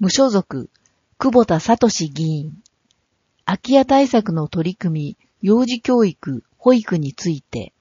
無所属、久保田聡議員。空き家対策の取り組み、幼児教育、保育について。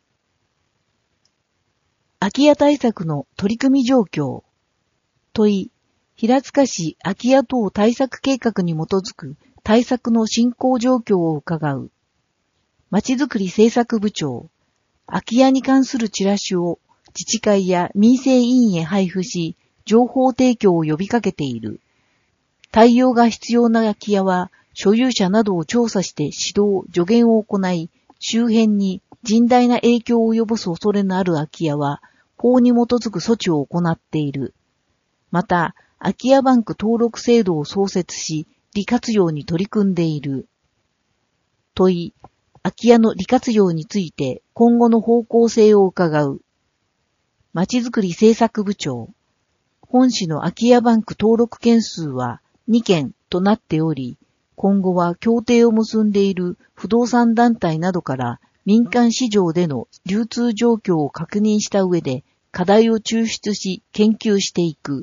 空き家対策の取り組み状況。問い、平塚市空き家等対策計画に基づく対策の進行状況を伺う。まちづくり政策部長。空き家に関するチラシを自治会や民生委員へ配布し、情報提供を呼びかけている。対応が必要な空き家は、所有者などを調査して指導、助言を行い、周辺に甚大な影響を及ぼす恐れのある空き家は、法に基づく措置を行っている。また、空き家バンク登録制度を創設し、利活用に取り組んでいる。問い、空き家の利活用について今後の方向性を伺う。まちづくり政策部長。本市の空き家バンク登録件数は2件となっており、今後は協定を結んでいる不動産団体などから民間市場での流通状況を確認した上で課題を抽出し研究していく。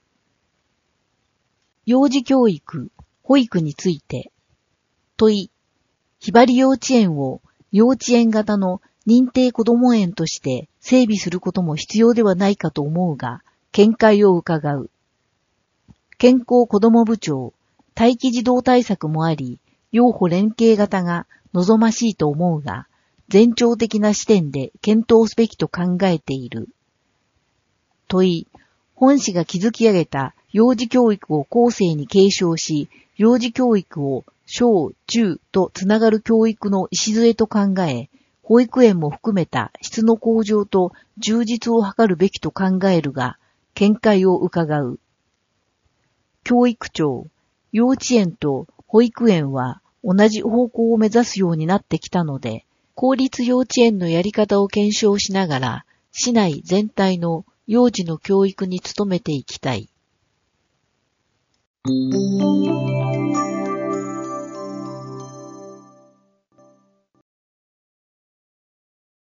幼児教育、保育について。問い、ひばり幼稚園を幼稚園型の認定こども園として整備することも必要ではないかと思うが、見解を伺う。健康こども部長、待機児童対策もあり、幼保連携型が望ましいと思うが、全庁的な視点で検討すべきと考えている。問い、本市が築き上げた幼児教育を後世に継承し、幼児教育を小・中とつながる教育の礎と考え、保育園も含めた質の向上と充実を図るべきと考えるが、見解を伺う。教育庁、幼稚園と保育園は同じ方向を目指すようになってきたので、公立幼稚園のやり方を検証しながら、市内全体の幼児の教育に努めていきたい。